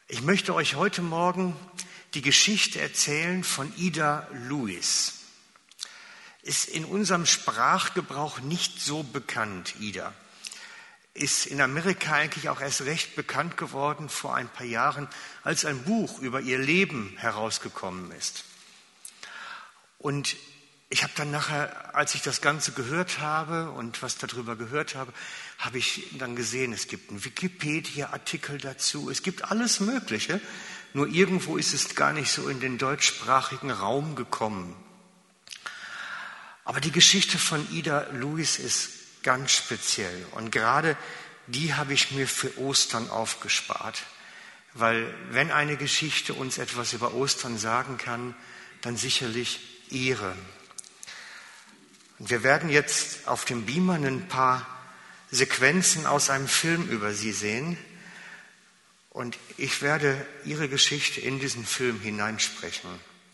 Ich möchte euch heute Morgen die Geschichte erzählen von Ida Lewis. Ist in unserem Sprachgebrauch nicht so bekannt, Ida. Ist in Amerika eigentlich auch erst recht bekannt geworden vor ein paar Jahren, als ein Buch über ihr Leben herausgekommen ist. Und ich habe dann nachher, als ich das Ganze gehört habe und was darüber gehört habe, habe ich dann gesehen, es gibt einen Wikipedia-Artikel dazu, es gibt alles Mögliche, nur irgendwo ist es gar nicht so in den deutschsprachigen Raum gekommen. Aber die Geschichte von Ida Lewis ist ganz speziell und gerade die habe ich mir für Ostern aufgespart, weil wenn eine Geschichte uns etwas über Ostern sagen kann, dann sicherlich ihre. Und wir werden jetzt auf dem Beamer ein paar Sequenzen aus einem Film über sie sehen und ich werde ihre Geschichte in diesen Film hineinsprechen.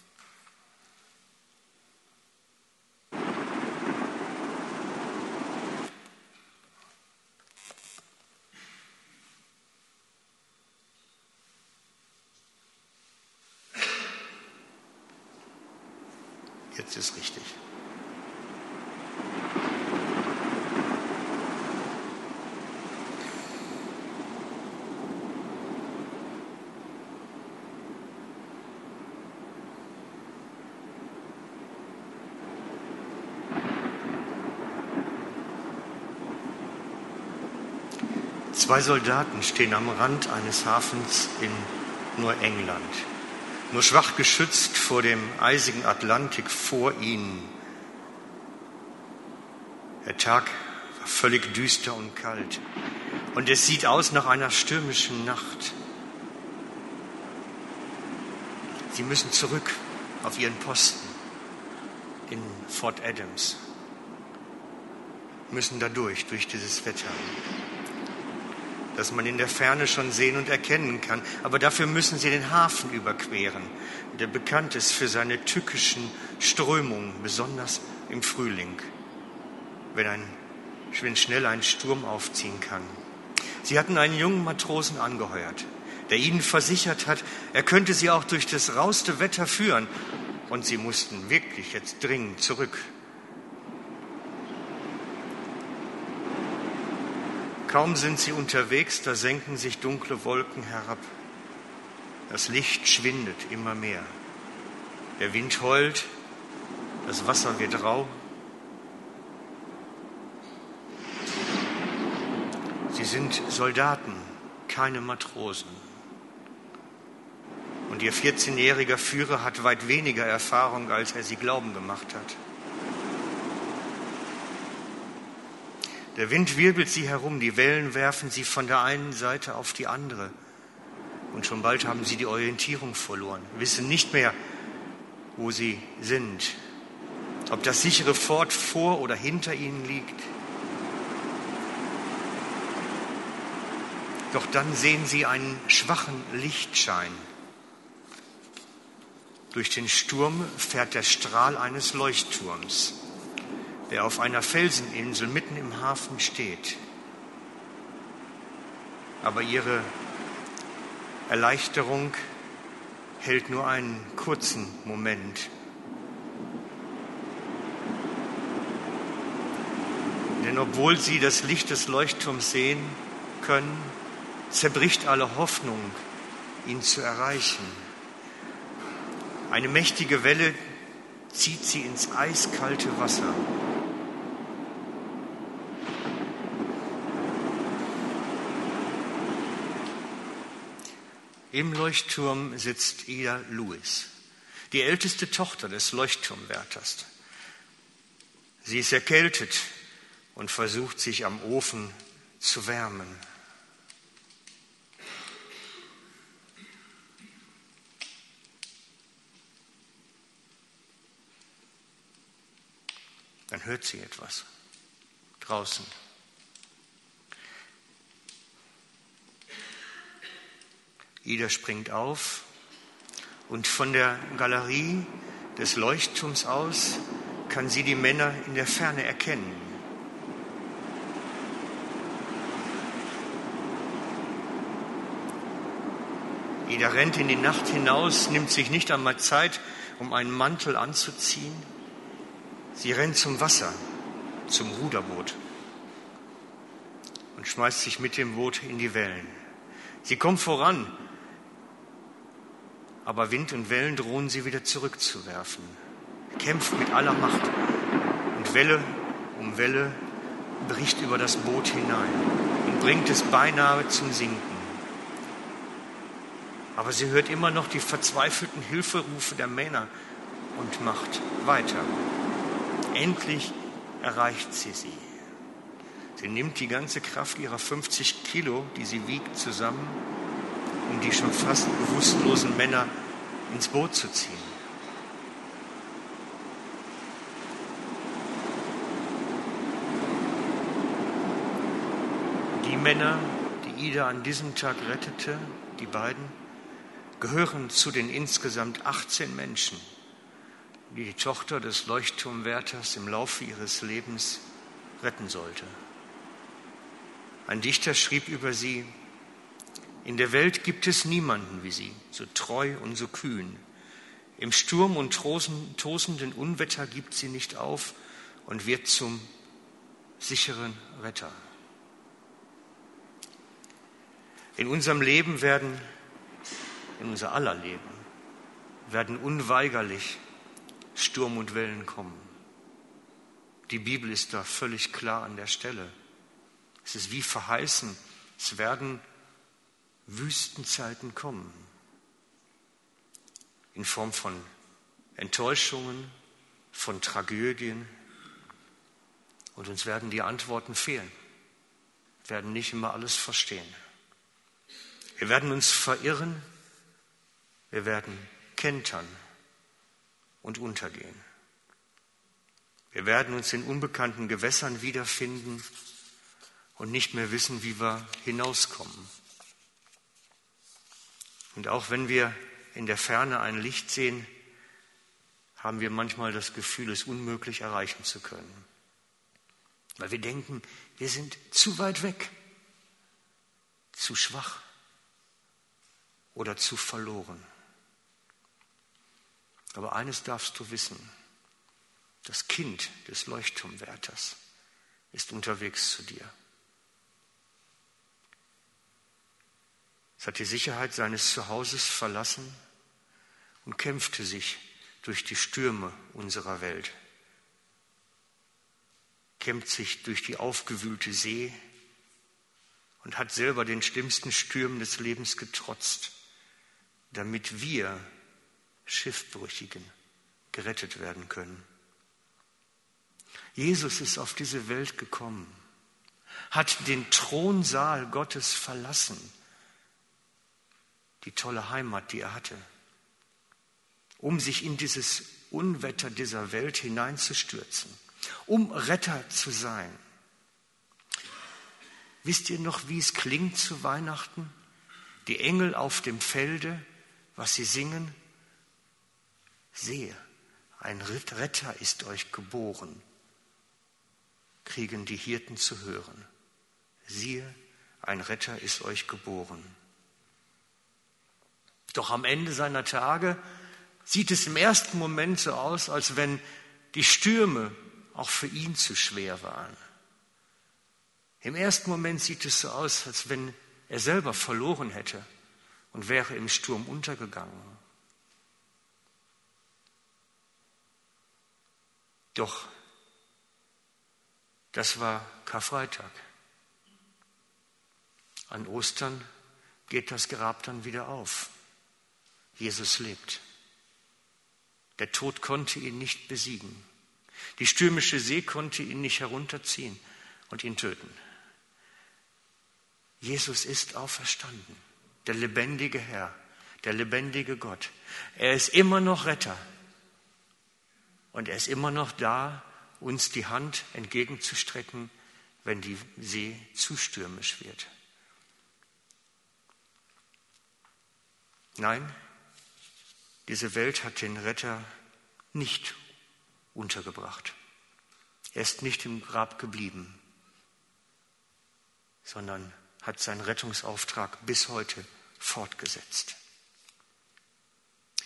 Jetzt ist richtig. Zwei Soldaten stehen am Rand eines Hafens in Neuengland, nur schwach geschützt vor dem eisigen Atlantik vor ihnen. Der Tag war völlig düster und kalt und es sieht aus nach einer stürmischen Nacht. Sie müssen zurück auf ihren Posten in Fort Adams, müssen da durch dieses Wetter, das man in der Ferne schon sehen und erkennen kann. Aber dafür müssen sie den Hafen überqueren, der bekannt ist für seine tückischen Strömungen, besonders im Frühling, wenn schnell ein Sturm aufziehen kann. Sie hatten einen jungen Matrosen angeheuert, der ihnen versichert hat, er könnte sie auch durch das rauste Wetter führen. Und sie mussten wirklich jetzt dringend zurück. Kaum sind sie unterwegs, da senken sich dunkle Wolken herab. Das Licht schwindet immer mehr. Der Wind heult, das Wasser wird rau. Sie sind Soldaten, keine Matrosen. Und ihr 14-jähriger Führer hat weit weniger Erfahrung, als er sie glauben gemacht hat. Der Wind wirbelt sie herum, die Wellen werfen sie von der einen Seite auf die andere. Und schon bald haben sie die Orientierung verloren, wissen nicht mehr, wo sie sind, ob das sichere Fort vor oder hinter ihnen liegt. Doch dann sehen sie einen schwachen Lichtschein. Durch den Sturm fährt der Strahl eines Leuchtturms, der auf einer Felseninsel mitten im Hafen steht. Aber ihre Erleichterung hält nur einen kurzen Moment. Denn obwohl sie das Licht des Leuchtturms sehen können, zerbricht alle Hoffnung, ihn zu erreichen. Eine mächtige Welle zieht sie ins eiskalte Wasser. Im Leuchtturm sitzt Ida Lewis, die älteste Tochter des Leuchtturmwärters. Sie ist erkältet und versucht, sich am Ofen zu wärmen. Dann hört sie etwas draußen. Ida springt auf und von der Galerie des Leuchtturms aus kann sie die Männer in der Ferne erkennen. Ida rennt in die Nacht hinaus, nimmt sich nicht einmal Zeit, um einen Mantel anzuziehen. Sie rennt zum Wasser, zum Ruderboot und schmeißt sich mit dem Boot in die Wellen. Sie kommt voran, aber Wind und Wellen drohen sie wieder zurückzuwerfen. Kämpft mit aller Macht und Welle um Welle bricht über das Boot hinein und bringt es beinahe zum Sinken. Aber sie hört immer noch die verzweifelten Hilferufe der Männer und macht weiter. Endlich erreicht sie sie. Sie nimmt die ganze Kraft ihrer 50 Kilo, die sie wiegt, zusammen, um die schon fast bewusstlosen Männer ins Boot zu ziehen. Die Männer, die Ida an diesem Tag rettete, die beiden, gehören zu den insgesamt 18 Menschen, die die Tochter des Leuchtturmwärters im Laufe ihres Lebens retten sollte. Ein Dichter schrieb über sie: In der Welt gibt es niemanden wie sie, so treu und so kühn. Im Sturm und tosenden Unwetter gibt sie nicht auf und wird zum sicheren Retter. In unserem Leben in unser aller Leben, werden unweigerlich Sturm und Wellen kommen. Die Bibel ist da völlig klar an der Stelle. Es ist wie verheißen, es werden Wüstenzeiten kommen. In Form von Enttäuschungen, von Tragödien. Und uns werden die Antworten fehlen. Wir werden nicht immer alles verstehen. Wir werden uns verirren, wir werden kentern und untergehen. Wir werden uns in unbekannten Gewässern wiederfinden und nicht mehr wissen, wie wir hinauskommen. Und auch wenn wir in der Ferne ein Licht sehen, haben wir manchmal das Gefühl, es unmöglich erreichen zu können. Weil wir denken, wir sind zu weit weg, zu schwach oder zu verloren. Aber eines darfst du wissen: Das Kind des Leuchtturmwärters ist unterwegs zu dir. Es hat die Sicherheit seines Zuhauses verlassen und kämpfte sich durch die Stürme unserer Welt. Kämpft sich durch die aufgewühlte See und hat selber den schlimmsten Stürmen des Lebens getrotzt, damit wir Schiffbrüchigen gerettet werden können. Jesus ist auf diese Welt gekommen, hat den Thronsaal Gottes verlassen, die tolle Heimat, die er hatte, um sich in dieses Unwetter dieser Welt hineinzustürzen, um Retter zu sein. Wisst ihr noch, wie es klingt zu Weihnachten? Die Engel auf dem Felde, was sie singen? Sehe, ein Retter ist euch geboren, kriegen die Hirten zu hören. Siehe, ein Retter ist euch geboren. Doch am Ende seiner Tage sieht es im ersten Moment so aus, als wenn die Stürme auch für ihn zu schwer waren. Im ersten Moment sieht es so aus, als wenn er selber verloren hätte und wäre im Sturm untergegangen. Doch das war Karfreitag. An Ostern geht das Grab dann wieder auf. Jesus lebt. Der Tod konnte ihn nicht besiegen. Die stürmische See konnte ihn nicht herunterziehen und ihn töten. Jesus ist auferstanden, der lebendige Herr, der lebendige Gott. Er ist immer noch Retter und er ist immer noch da, uns die Hand entgegenzustrecken, wenn die See zu stürmisch wird. Nein, diese Welt hat den Retter nicht untergebracht. Er ist nicht im Grab geblieben, sondern hat seinen Rettungsauftrag bis heute fortgesetzt.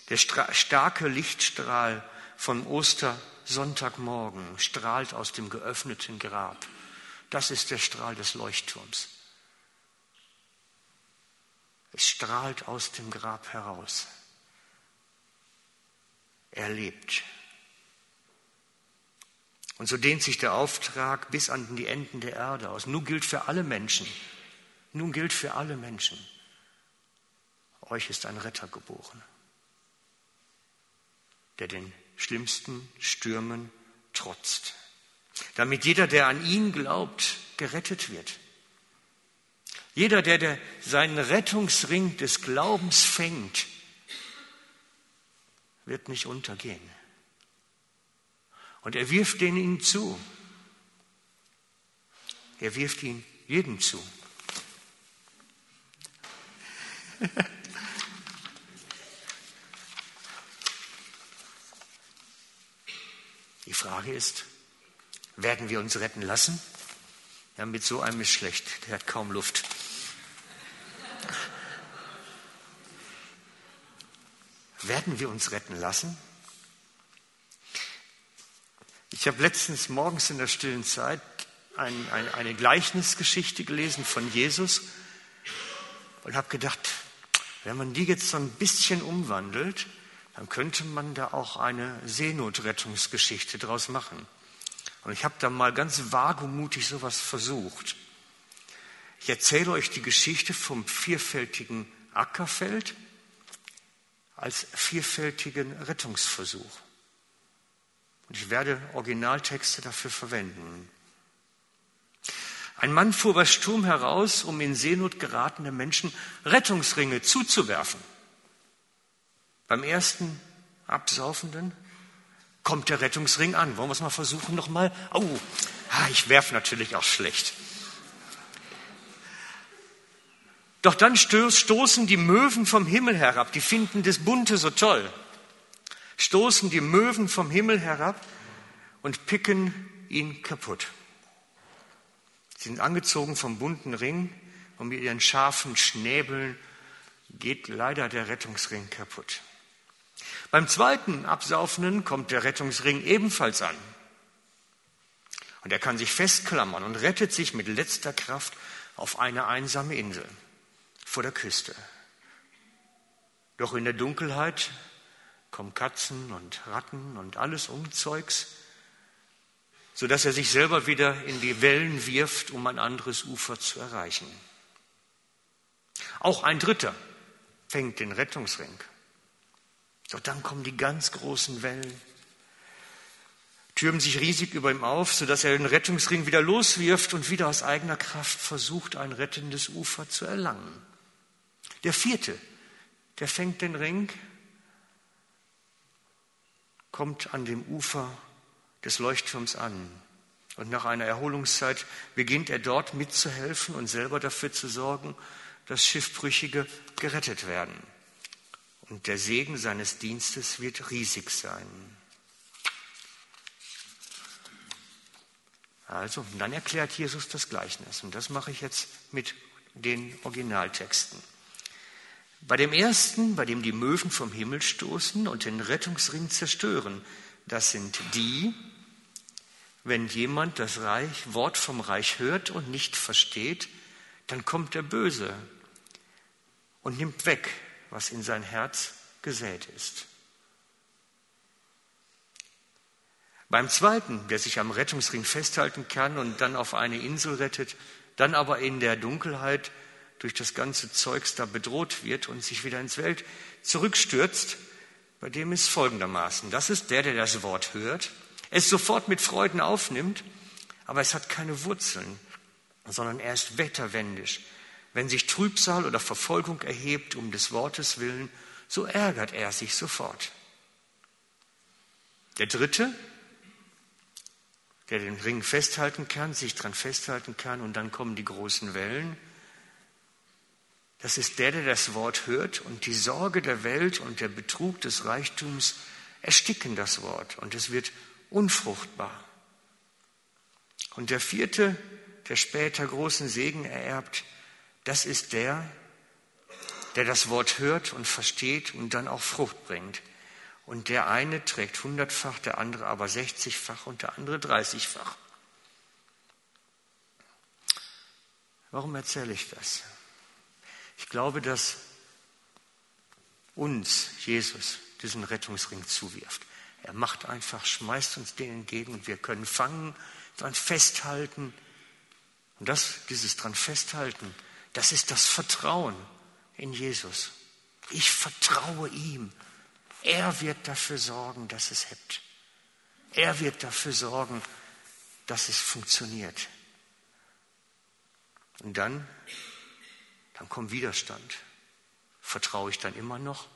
Der starke Lichtstrahl von Ostersonntagmorgen strahlt aus dem geöffneten Grab. Das ist der Strahl des Leuchtturms. Es strahlt aus dem Grab heraus. Er lebt. Und so dehnt sich der Auftrag bis an die Enden der Erde aus. Nun gilt für alle Menschen. Nun gilt für alle Menschen. Euch ist ein Retter geboren, der den schlimmsten Stürmen trotzt, damit jeder, der an ihn glaubt, gerettet wird. Jeder, der seinen Rettungsring des Glaubens fängt, wird nicht untergehen. Und er wirft den ihnen zu. Er wirft ihn jedem zu. Die Frage ist, werden wir uns retten lassen? Ja, mit so einem ist schlecht, der hat kaum Luft. Werden wir uns retten lassen? Ich habe letztens morgens in der stillen Zeit eine Gleichnisgeschichte gelesen von Jesus und habe gedacht, wenn man die jetzt so ein bisschen umwandelt, dann könnte man da auch eine Seenotrettungsgeschichte draus machen. Und ich habe da mal ganz wagemutig sowas versucht. Ich erzähle euch die Geschichte vom vierfältigen Ackerfeld als vierfältigen Rettungsversuch. Und ich werde Originaltexte dafür verwenden. Ein Mann fuhr bei Sturm heraus, um in Seenot geratene Menschen Rettungsringe zuzuwerfen. Beim ersten Absaufenden kommt der Rettungsring an. Wollen wir es mal versuchen nochmal? Oh, ich werfe natürlich auch schlecht. Doch dann stoßen die Möwen vom Himmel herab. Die finden das Bunte so toll. Stoßen die Möwen vom Himmel herab und picken ihn kaputt. Sie sind angezogen vom bunten Ring und mit ihren scharfen Schnäbeln geht leider der Rettungsring kaputt. Beim zweiten Absaufenden kommt der Rettungsring ebenfalls an. Und er kann sich festklammern und rettet sich mit letzter Kraft auf eine einsame Insel vor der Küste. Doch in der Dunkelheit kommen Katzen und Ratten und alles Unzeugs, sodass er sich selber wieder in die Wellen wirft, um ein anderes Ufer zu erreichen. Auch ein Dritter fängt den Rettungsring. Doch dann kommen die ganz großen Wellen, türmen sich riesig über ihm auf, sodass er den Rettungsring wieder loswirft und wieder aus eigener Kraft versucht, ein rettendes Ufer zu erlangen. Der vierte, der fängt den Ring, kommt an dem Ufer des Leuchtturms an. Und nach einer Erholungszeit beginnt er dort mitzuhelfen und selber dafür zu sorgen, dass Schiffbrüchige gerettet werden. Und der Segen seines Dienstes wird riesig sein. Also, und dann erklärt Jesus das Gleichnis. Und das mache ich jetzt mit den Originaltexten. Bei dem ersten, bei dem die Möwen vom Himmel stoßen und den Rettungsring zerstören, das sind die, wenn jemand das Wort vom Reich hört und nicht versteht, dann kommt der Böse und nimmt weg, was in sein Herz gesät ist. Beim zweiten, der sich am Rettungsring festhalten kann und dann auf eine Insel rettet, dann aber in der Dunkelheit durch das ganze Zeugs da bedroht wird und sich wieder ins Welt zurückstürzt, bei dem ist folgendermaßen: Das ist der das Wort hört, es sofort mit Freuden aufnimmt, aber es hat keine Wurzeln, sondern er ist wetterwendisch. Wenn sich Trübsal oder Verfolgung erhebt um des Wortes willen, so ärgert er sich sofort. Der dritte, der den Ring festhalten kann, sich dran festhalten kann und dann kommen die großen Wellen, das ist der das Wort hört und die Sorge der Welt und der Betrug des Reichtums ersticken das Wort und es wird unfruchtbar. Und der vierte, der später großen Segen ererbt, das ist der, der das Wort hört und versteht und dann auch Frucht bringt. Und der eine trägt 100-fach, der andere aber 60-fach und der andere 30-fach. Warum erzähle ich das? Ich glaube, dass uns Jesus diesen Rettungsring zuwirft. Er macht einfach, schmeißt uns den entgegen und wir können fangen, dran festhalten. Und dieses dran festhalten, das ist das Vertrauen in Jesus. Ich vertraue ihm. Er wird dafür sorgen, dass es hebt. Er wird dafür sorgen, dass es funktioniert. Und dann kommt Widerstand. Vertraue ich dann immer noch?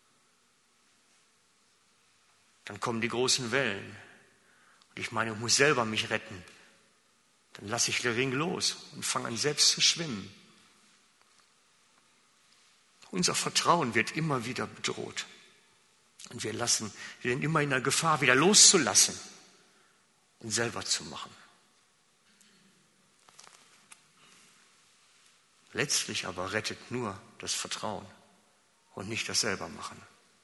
Dann kommen die großen Wellen. Und ich meine, ich muss selber mich retten. Dann lasse ich den Ring los und fange an, selbst zu schwimmen. Unser Vertrauen wird immer wieder bedroht. Und wir sind immer in der Gefahr, wieder loszulassen und selber zu machen. Letztlich aber rettet nur das Vertrauen und nicht das Selbermachen.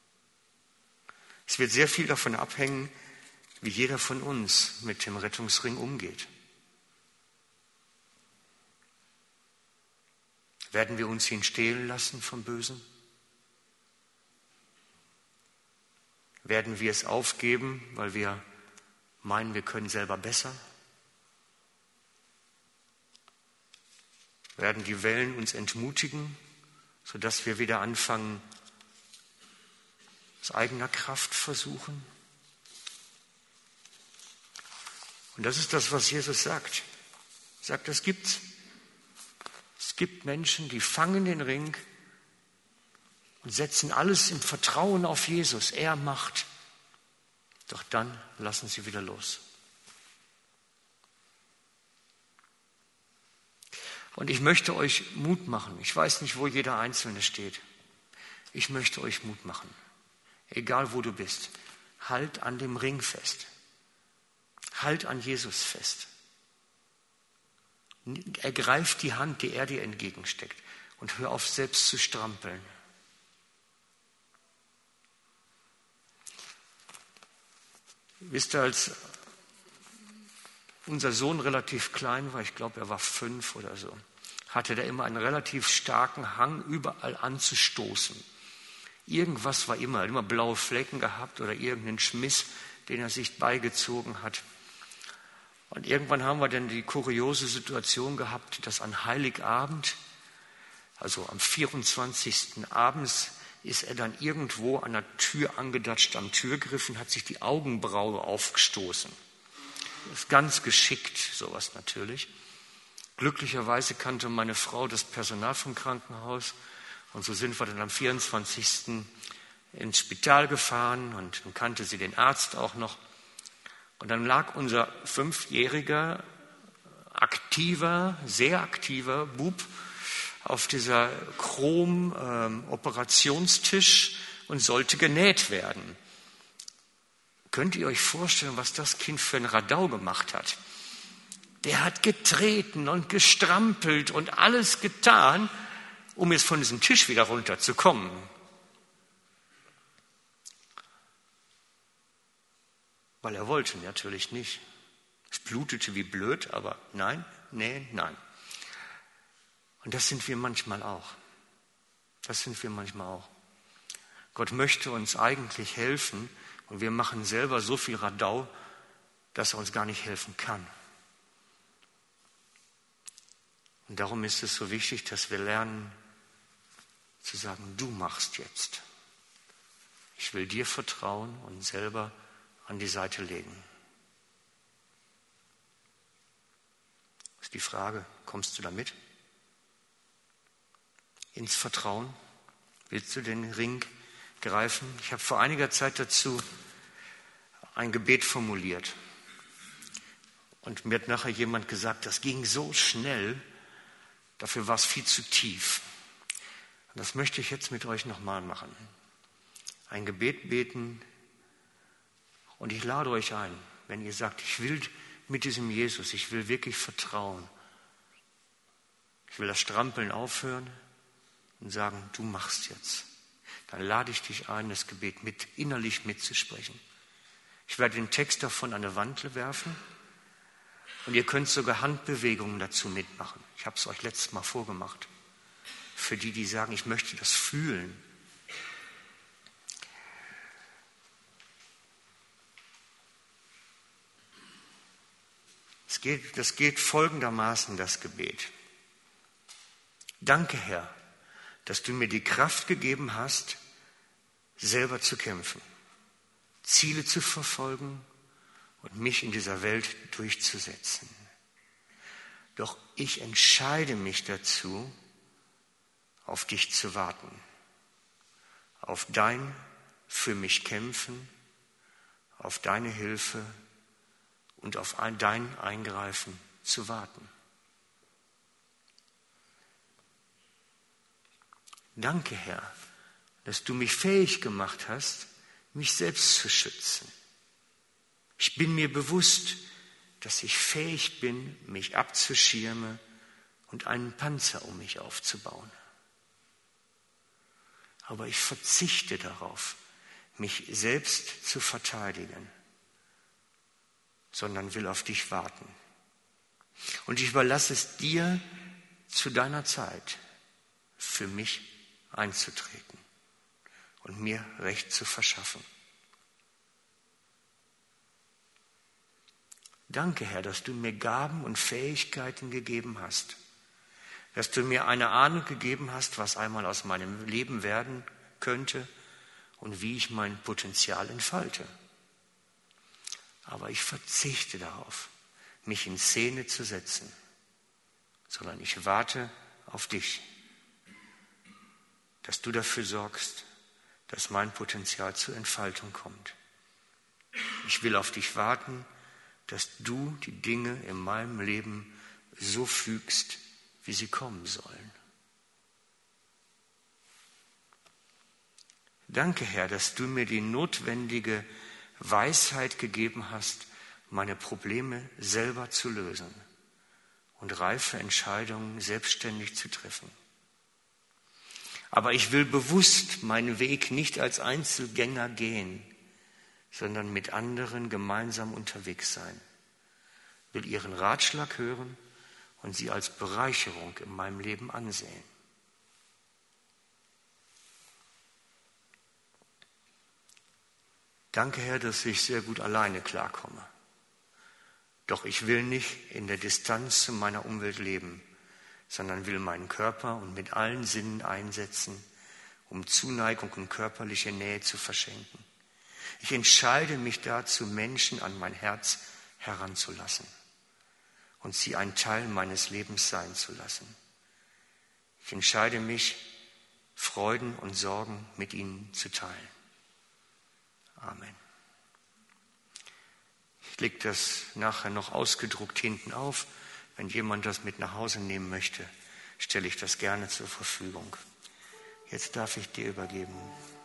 Es wird sehr viel davon abhängen, wie jeder von uns mit dem Rettungsring umgeht. Werden wir uns ihn stehlen lassen vom Bösen? Werden wir es aufgeben, weil wir meinen, wir können selber besser? Werden die Wellen uns entmutigen, sodass wir wieder anfangen, aus eigener Kraft versuchen? Und das ist das, was Jesus sagt. Er sagt, das gibt's. Es gibt Menschen, die fangen den Ring und setzen alles im Vertrauen auf Jesus. Er macht. Doch dann lassen sie wieder los. Und ich möchte euch Mut machen. Ich weiß nicht, wo jeder Einzelne steht. Ich möchte euch Mut machen. Egal, wo du bist. Halt an dem Ring fest. Halt an Jesus fest. Ergreif die Hand, die er dir entgegensteckt. Und hör auf, selbst zu strampeln. Wisst ihr, als unser Sohn relativ klein war, ich glaube, er war 5 oder so, hatte der immer einen relativ starken Hang, überall anzustoßen. Irgendwas war immer blaue Flecken gehabt oder irgendeinen Schmiss, den er sich beigezogen hat. Und irgendwann haben wir dann die kuriose Situation gehabt, dass an Heiligabend, also am 24. abends, ist er dann irgendwo an der Tür angedatscht, am Türgriff und hat sich die Augenbraue aufgestoßen. Das ist ganz geschickt, sowas natürlich. Glücklicherweise kannte meine Frau das Personal vom Krankenhaus und so sind wir dann am 24. ins Spital gefahren und dann kannte sie den Arzt auch noch. Und dann lag unser 5-jähriger, sehr aktiver Bub auf dieser Chrom-Operationstisch und sollte genäht werden. Könnt ihr euch vorstellen, was das Kind für ein Radau gemacht hat? Der hat getreten und gestrampelt und alles getan, um jetzt von diesem Tisch wieder runterzukommen. Weil er wollte natürlich nicht. Es blutete wie blöd, aber nein. Und das sind wir manchmal auch. Gott möchte uns eigentlich helfen und wir machen selber so viel Radau, dass er uns gar nicht helfen kann. Und darum ist es so wichtig, dass wir lernen zu sagen, du machst jetzt. Ich will dir vertrauen und selber an die Seite legen. Das ist die Frage, kommst du damit? Ins Vertrauen? Willst du den Ring greifen? Ich habe vor einiger Zeit dazu ein Gebet formuliert. Und mir hat nachher jemand gesagt, das ging so schnell, dafür war es viel zu tief. Und das möchte ich jetzt mit euch nochmal machen. Ein Gebet beten. Und ich lade euch ein, wenn ihr sagt, ich will mit diesem Jesus, ich will wirklich vertrauen. Ich will das Strampeln aufhören und sagen, du machst jetzt. Dann lade ich dich ein, das Gebet innerlich mitzusprechen. Ich werde den Text davon an eine Wand werfen und ihr könnt sogar Handbewegungen dazu mitmachen. Ich habe es euch letztes Mal vorgemacht. Für die, die sagen, ich möchte das fühlen. Das geht folgendermaßen, das Gebet. Danke, Herr, dass du mir die Kraft gegeben hast, selber zu kämpfen, Ziele zu verfolgen und mich in dieser Welt durchzusetzen. Doch ich entscheide mich dazu, auf dich zu warten, auf dein für mich kämpfen, auf deine Hilfe und auf dein Eingreifen zu warten. Danke, Herr, dass du mich fähig gemacht hast, mich selbst zu schützen. Ich bin mir bewusst, dass ich fähig bin, mich abzuschirmen und einen Panzer um mich aufzubauen. Aber ich verzichte darauf, mich selbst zu verteidigen, sondern will auf dich warten. Und ich überlasse es dir zu deiner Zeit, für mich einzutreten und mir Recht zu verschaffen. Danke, Herr, dass du mir Gaben und Fähigkeiten gegeben hast, dass du mir eine Ahnung gegeben hast, was einmal aus meinem Leben werden könnte und wie ich mein Potenzial entfalte. Aber ich verzichte darauf, mich in Szene zu setzen, sondern ich warte auf dich, dass du dafür sorgst, dass mein Potenzial zur Entfaltung kommt. Ich will auf dich warten, dass du die Dinge in meinem Leben so fügst, wie sie kommen sollen. Danke, Herr, dass du mir die notwendige Weisheit gegeben hast, meine Probleme selber zu lösen und reife Entscheidungen selbstständig zu treffen. Aber ich will bewusst meinen Weg nicht als Einzelgänger gehen, sondern mit anderen gemeinsam unterwegs sein, will ihren Ratschlag hören und sie als Bereicherung in meinem Leben ansehen. Danke, Herr, dass ich sehr gut alleine klarkomme. Doch ich will nicht in der Distanz zu meiner Umwelt leben, sondern will meinen Körper und mit allen Sinnen einsetzen, um Zuneigung und körperliche Nähe zu verschenken. Ich entscheide mich dazu, Menschen an mein Herz heranzulassen und sie ein Teil meines Lebens sein zu lassen. Ich entscheide mich, Freuden und Sorgen mit ihnen zu teilen. Amen. Ich lege das nachher noch ausgedruckt hinten auf. Wenn jemand das mit nach Hause nehmen möchte, stelle ich das gerne zur Verfügung. Jetzt darf ich dir übergeben.